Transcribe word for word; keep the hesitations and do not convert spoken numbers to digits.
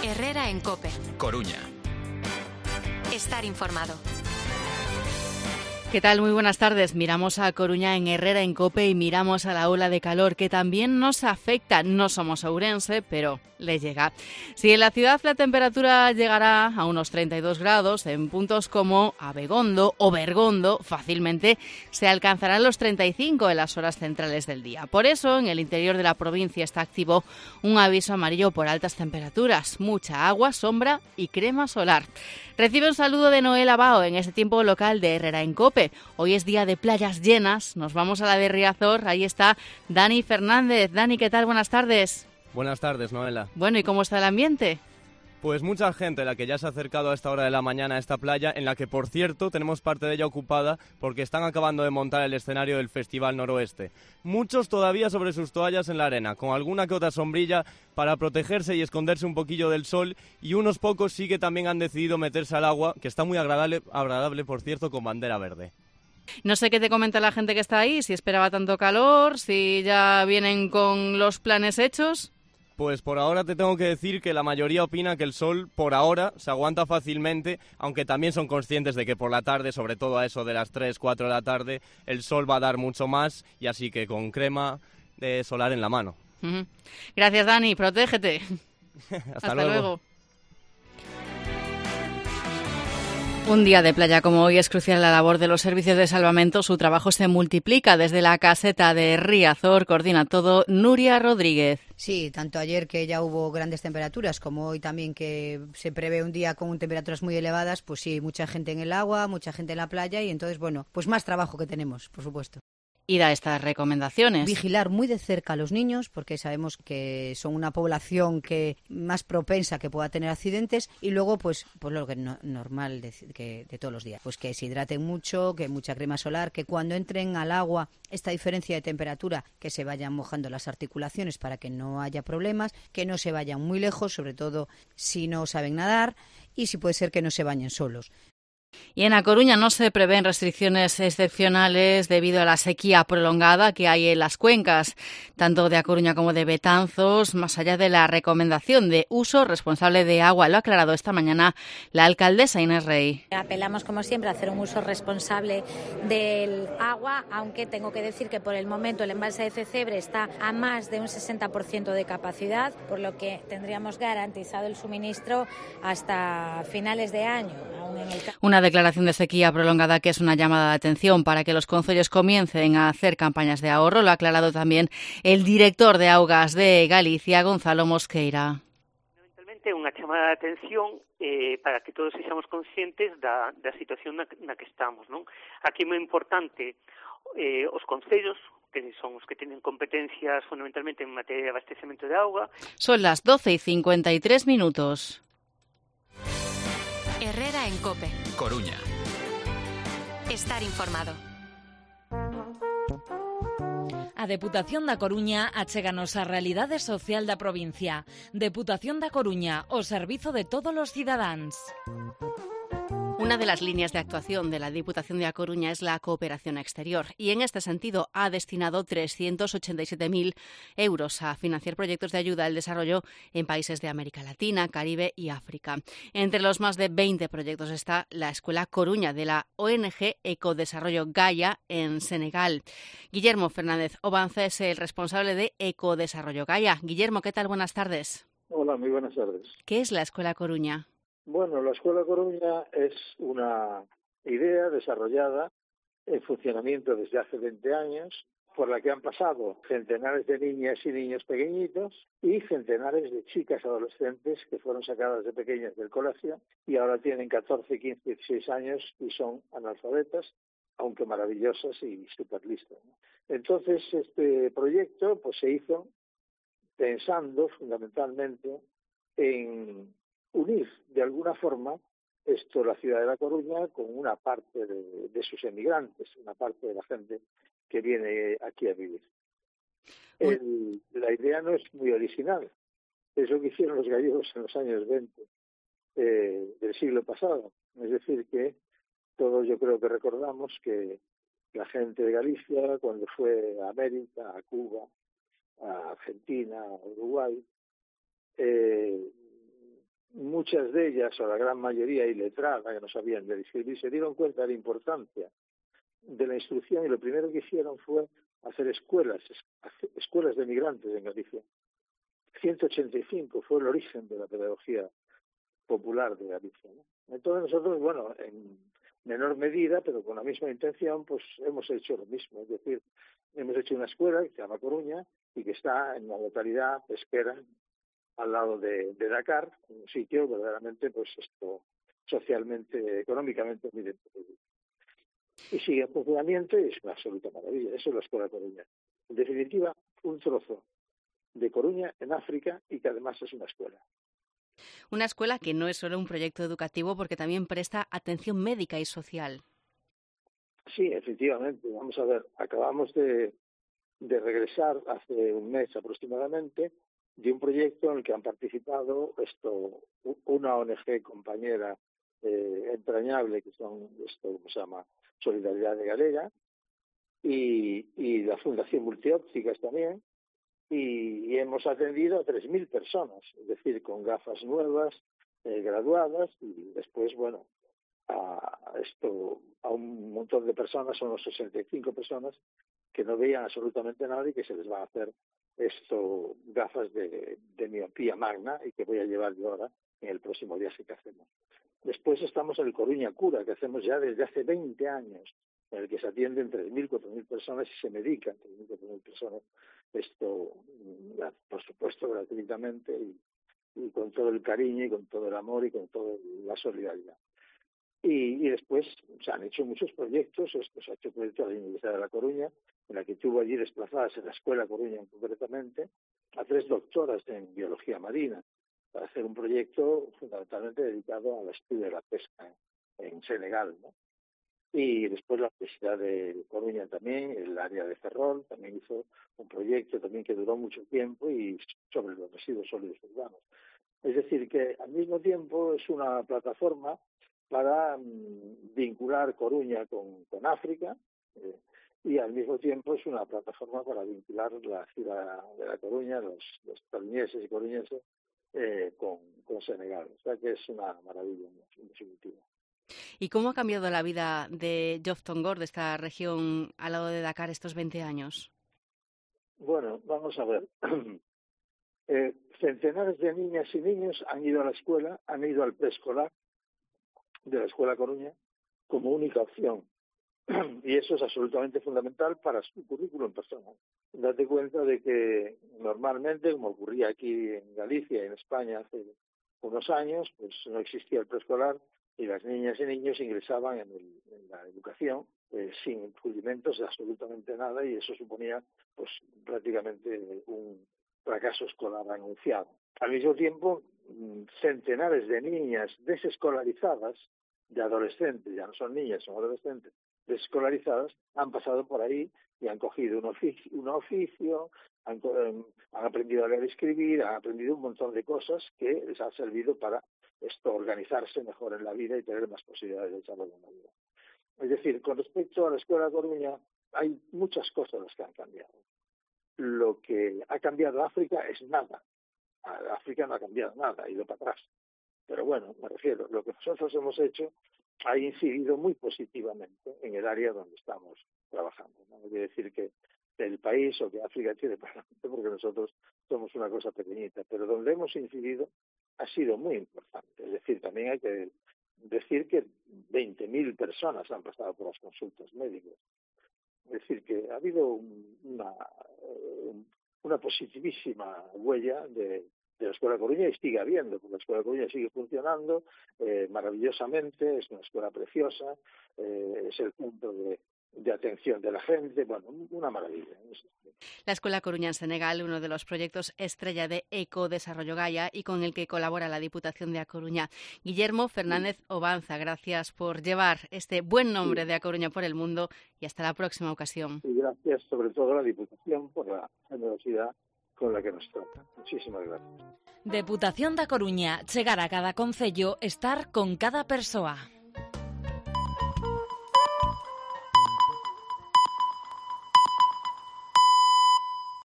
Herrera en COPE. Coruña. Estar informado. ¿Qué tal? Muy buenas tardes. Miramos a Coruña en Herrera en COPE y miramos a la ola de calor que también nos afecta. No somos ourense, pero le llega. Si en la ciudad la temperatura llegará a unos treinta y dos grados, en puntos como Abegondo o Bergondo fácilmente se alcanzarán los treinta y cinco en las horas centrales del día. Por eso, en el interior de la provincia está activo un aviso amarillo por altas temperaturas, mucha agua, sombra y crema solar. Recibe un saludo de Noel Abao en este tiempo local de Herrera en COPE. Hoy es día de playas llenas. Nos vamos a la de Riazor. Ahí está Dani Fernández. Dani, ¿qué tal? Buenas tardes. Buenas tardes, Noela. Bueno, ¿y cómo está el ambiente? Pues mucha gente la que ya se ha acercado a esta hora de la mañana a esta playa, en la que, por cierto, tenemos parte de ella ocupada porque están acabando de montar el escenario del Festival Noroeste. Muchos todavía sobre sus toallas en la arena, con alguna que otra sombrilla para protegerse y esconderse un poquillo del sol, y unos pocos sí que también han decidido meterse al agua, que está muy agradable, agradable por cierto, con bandera verde. No sé qué te comenta la gente que está ahí, si esperaba tanto calor, si ya vienen con los planes hechos. Pues por ahora te tengo que decir que la mayoría opina que el sol por ahora se aguanta fácilmente, aunque también son conscientes de que por la tarde, sobre todo a eso de las tres, cuatro de la tarde, el sol va a dar mucho más, y así que con crema de solar en la mano. Uh-huh. Gracias, Dani, protégete. Hasta, Hasta luego. luego. Un día de playa como hoy es crucial la labor de los servicios de salvamento. Su trabajo se multiplica. Desde la caseta de Riazor coordina todo Nuria Rodríguez. Sí, tanto ayer que ya hubo grandes temperaturas como hoy también que se prevé un día con temperaturas muy elevadas, pues sí, mucha gente en el agua, mucha gente en la playa y entonces, bueno, pues más trabajo que tenemos, por supuesto. Y da estas recomendaciones. Vigilar muy de cerca a los niños, porque sabemos que son una población que más propensa que pueda tener accidentes, y luego pues pues lo que no, normal de, que, de todos los días, pues que se hidraten mucho, que mucha crema solar, que cuando entren al agua esta diferencia de temperatura, que se vayan mojando las articulaciones para que no haya problemas, que no se vayan muy lejos, sobre todo si no saben nadar, y si puede ser que no se bañen solos. Y en A Coruña no se prevén restricciones excepcionales debido a la sequía prolongada que hay en las cuencas, tanto de A Coruña como de Betanzos, más allá de la recomendación de uso responsable de agua. Lo ha aclarado esta mañana la alcaldesa Inés Rey. Apelamos, como siempre, a hacer un uso responsable del agua, aunque tengo que decir que por el momento el embalse de Cecebre está a más de un sesenta por ciento de capacidad, por lo que tendríamos garantizado el suministro hasta finales de año. Aún en el... Una declaración de sequía prolongada que es una llamada de atención para que los concellos comiencen a hacer campañas de ahorro. Lo ha aclarado también el director de Augas de Galicia, Gonzalo Mosqueira. Fundamentalmente unha chamada de atención eh, para que todos sexamos conscientes da, da situación na, na que estamos, non? Aquí é moi importante eh, os concellos, que son os que tienen competencias fundamentalmente en materia de abastecemento de auga. Son las doce y cincuenta y tres minutos. Herrera en COPE. Coruña. Estar informado. A Deputación da Coruña achéganos a realidade social da provincia. Deputación da Coruña, o servizo de todos os cidadáns. Una de las líneas de actuación de la Diputación de A Coruña es la cooperación exterior y en este sentido ha destinado trescientos ochenta y siete mil euros a financiar proyectos de ayuda al desarrollo en países de América Latina, Caribe y África. Entre los más de veinte proyectos está la Escuela Coruña de la O N G Ecodesarrollo Gaia en Senegal. Guillermo Fernández Obanza es el responsable de Ecodesarrollo Gaia. Guillermo, ¿qué tal? Buenas tardes. Hola, muy buenas tardes. ¿Qué es la Escuela Coruña? Bueno, la Escuela Coruña es una idea desarrollada en funcionamiento desde hace veinte años, por la que han pasado centenares de niñas y niños pequeñitos y centenares de chicas adolescentes que fueron sacadas de pequeñas del colegio y ahora tienen catorce, quince, dieciséis años y son analfabetas, aunque maravillosas y súper listas, ¿no? Entonces, este proyecto pues se hizo pensando fundamentalmente en unir de alguna forma esto la ciudad de La Coruña con una parte de, de sus emigrantes, una parte de la gente que viene aquí a vivir. El, la idea no es muy original, es lo que hicieron los gallegos en los años veinte eh, del siglo pasado. Es decir, que todos yo creo que recordamos que la gente de Galicia, cuando fue a América, a Cuba, a Argentina, a Uruguay, eh, muchas de ellas, o la gran mayoría iletrada, que no sabían de escribir, se dieron cuenta de la importancia de la instrucción y lo primero que hicieron fue hacer escuelas, escuelas de migrantes en Galicia. ciento ochenta y cinco fue el origen de la pedagogía popular de Galicia, ¿no? Entonces nosotros, bueno, en menor medida, pero con la misma intención, pues hemos hecho lo mismo. Es decir, hemos hecho una escuela que se llama Coruña y que está en una localidad pesquera al lado de, de Dakar, un sitio verdaderamente, pues esto, socialmente, económicamente muy desarrollado. Y sigue en funcionamiento y es una absoluta maravilla. Eso es la Escuela Coruña. En definitiva, un trozo de Coruña en África y que además es una escuela. Una escuela que no es solo un proyecto educativo porque también presta atención médica y social. Sí, efectivamente. Vamos a ver, acabamos de, de regresar hace un mes aproximadamente de un proyecto en el que han participado esto una O N G compañera eh, entrañable, que son, esto, ¿cómo se llama?, Solidaridad de Galega, y, y la Fundación Multiópticas también, y, y hemos atendido a tres mil personas, es decir, con gafas nuevas, eh, graduadas, y después, bueno, a esto a un montón de personas, son unos sesenta y cinco personas, que no veían absolutamente nada y que se les va a hacer esto gafas de, de miopía magna y que voy a llevar yo ahora en el próximo viaje que hacemos. Después estamos en el Coruña Cura, que hacemos ya desde hace veinte años, en el que se atienden tres mil, cuatro mil personas y se medican tres mil, cuatro mil personas, esto, por supuesto, gratuitamente y, y con todo el cariño y con todo el amor y con toda la solidaridad. Y, y después se han hecho muchos proyectos. Esto se ha hecho proyecto de la Universidad de La Coruña, en la que tuvo allí desplazadas en la Escuela Coruña concretamente a tres doctoras en biología marina para hacer un proyecto fundamentalmente dedicado al estudio de la pesca en, en Senegal, ¿no? Y después la Universidad de Coruña también, el área de Ferrol, también hizo un proyecto también que duró mucho tiempo y sobre los residuos sólidos urbanos. Es decir, que al mismo tiempo es una plataforma para mmm, vincular Coruña con, con África eh, y al mismo tiempo es una plataforma para vincular la ciudad de La Coruña, los, los coruñeses y coruñeses, eh, con, con Senegal. O sea que es una maravilla, en definitiva. ¿Y cómo ha cambiado la vida de Yoff Tongor, de esta región al lado de Dakar, estos veinte años? Bueno, vamos a ver. eh, centenares de niñas y niños han ido a la escuela, han ido al preescolar de la Escuela Coruña como única opción. Y eso es absolutamente fundamental para su currículum personal. Date cuenta de que normalmente, como ocurría aquí en Galicia y en España hace unos años, pues no existía el preescolar y las niñas y niños ingresaban en, el, en la educación eh, sin pulimentos de absolutamente nada, y eso suponía pues prácticamente un fracaso escolar anunciado. Al mismo tiempo, centenares de niñas desescolarizadas, de adolescentes, ya no son niñas, son adolescentes, desescolarizadas, han pasado por ahí y han cogido un oficio, un oficio han, han aprendido a leer y escribir, han aprendido un montón de cosas que les han servido para esto, organizarse mejor en la vida y tener más posibilidades de desarrollo en la vida. Es decir, con respecto a la Escuela Coruña, hay muchas cosas las que han cambiado. Lo que ha cambiado África es nada. África no ha cambiado nada, ha ido para atrás. Pero bueno, me refiero, lo que nosotros hemos hecho ha incidido muy positivamente en el área donde estamos trabajando. No quiere decir que el país o que África tiene parlamento, porque nosotros somos una cosa pequeñita, pero donde hemos incidido ha sido muy importante. Es decir, también hay que decir que veinte mil personas han pasado por las consultas médicas. Es decir, que ha habido una, una positivísima huella de, de la Escuela Coruña, y sigue habiendo, porque la Escuela Coruña sigue funcionando eh, maravillosamente, es una escuela preciosa, eh, es el punto de, de atención de la gente, bueno, una maravilla. La Escuela Coruña en Senegal, uno de los proyectos estrella de Ecodesarrollo Gaia y con el que colabora la Diputación de A Coruña. Guillermo Fernández Obanza, gracias por llevar este buen nombre sí. de A Coruña por el mundo, y hasta la próxima ocasión. Y gracias sobre todo a la Diputación por la generosidad con la que nos trata. Muchísimas gracias. Deputación da Coruña, chegar a cada concello, estar con cada persoa.